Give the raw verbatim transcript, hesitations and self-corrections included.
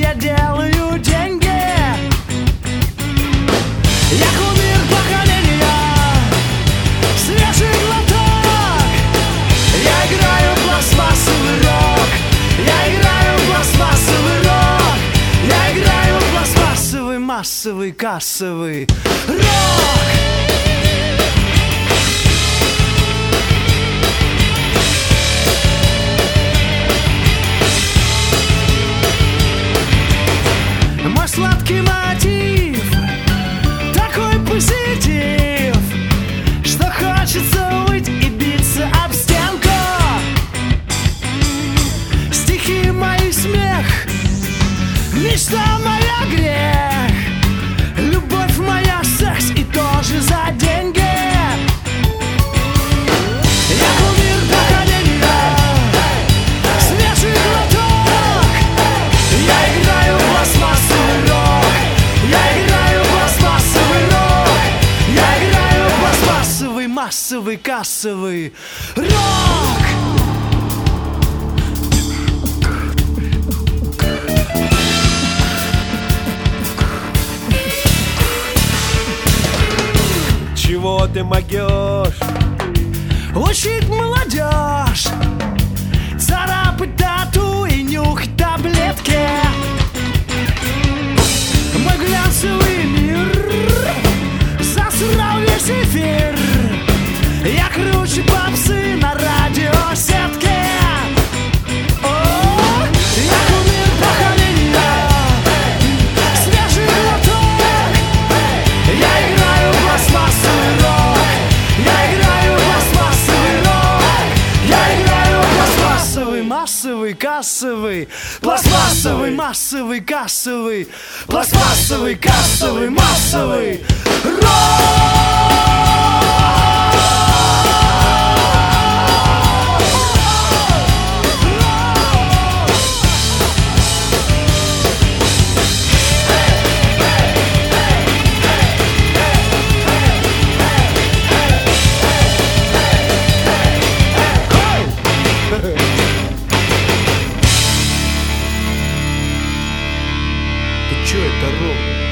я делаю деньги. Я кумир поколения, свежий глоток. Я играю пластмассовый рок. Я играю пластмассовый рок. Я играю пластмассовый, массовый, кассовый рок. Мой сладкий мотив, такой позитив, что хочется выть и биться об стенку. Стихи мои смех, мечта моя грех, любовь моя секс и тоже за деньги. Я кумир поколения, свежий глоток. Я играю пластмассовый рок. Я играю пластмассовый рок. Я играю пластмассовый, массовый, кассовый рок. Чего ты могешь? Учить молодежь, царапать тату и нюхать таблетки. Мой глянцевый мир засрал весь эфир. Я круче попсы на радиосетке. О, я кумир поколения, свежий глоток. Я играю пластмассовый рок. Я играю пластмассовый рок. Я играю пластмассовый, массовый, кассовый. Пластмассовый, массовый, кассовый. Пластмассовый, кассовый, массовый рок. Ты чё, это рок?